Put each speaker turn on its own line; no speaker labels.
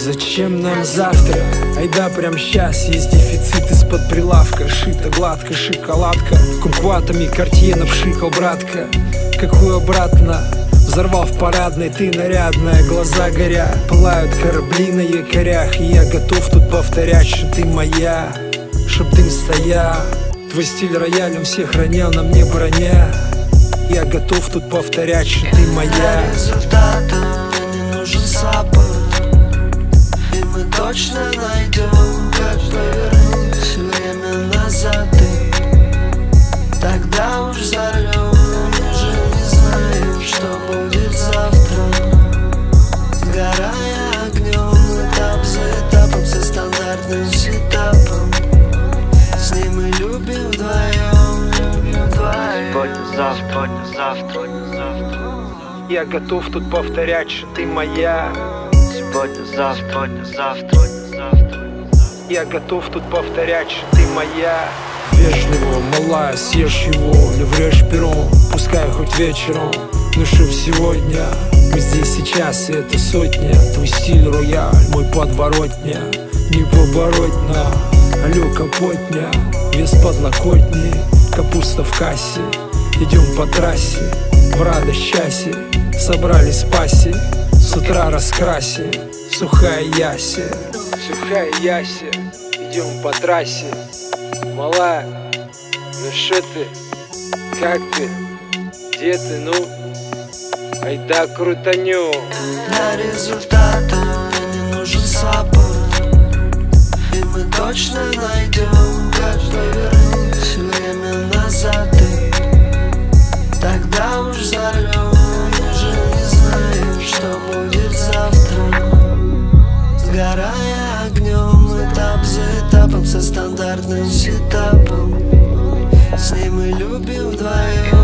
Зачем нам завтра? Айда прям сейчас. Есть дефицит из-под прилавка. Шито гладко, шоколадка. Кумкватами Картье напшикал, братка. Какую обратно? Взорвал в парадной, ты нарядная. Глаза горят, пылают корабли на якорях. И я готов тут повторять, что ты моя, чтоб дым стоял. Твой стиль роялем всех ронял, на мне броня. Я готов тут повторять, что ты моя.
Результатом не нужен саппорт, и мы точно найдем, как повернуть время назад. И тогда уж взорвем. Мы же не знаем, что будет завтра. Сгорая огнем, этап за этапом, со стандартным сетапом. С ней мы любим вдвоем, любим вдвоем.
Сегодня, завтра.
Я готов тут повторять, что ты моя.
Сегодня, завтра.
Я готов тут повторять, что ты моя. Вежливо, малая, съешь его, или врежь пером. Пускай хоть вечером, ну чтоб сегодня. Мы здесь сейчас, и это сотня. Твой стиль рояль, мой подворотня. Не побороть на алло, капотня. Вес подлокотник, капуста в кассе. Идем по трассе, в радость часе. Собрались в пасе, с утра раскрасе. Сухая яся, идем по трассе. Малая, ну шо ты, как ты, где ты, ну? Айда крутанем.
Для результата не нужен саппорт, и мы точно найдем, как повернуть время назад. И тогда уж взорвем. Мы же не знаем, что будет завтра. Сгорая огнем, этап за этапом, со стандартным сетапом. С ней мы любим вдвоем.